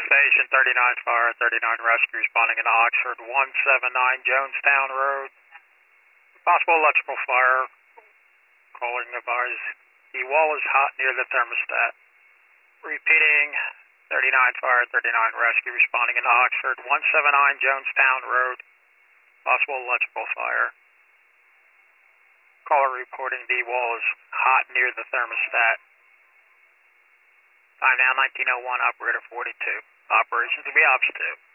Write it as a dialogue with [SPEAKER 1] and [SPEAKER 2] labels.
[SPEAKER 1] Station 39 Fire, 39 Rescue responding in Oxford 179 Jonestown Road. Possible electrical fire. Calling advise the wall is hot near the thermostat. Repeating 39 Fire, 39 Rescue responding in Oxford 179 Jonestown Road. Possible electrical fire. Caller reporting the wall is hot near the thermostat. Time now 1901, operator 42. Operations will be ops 2.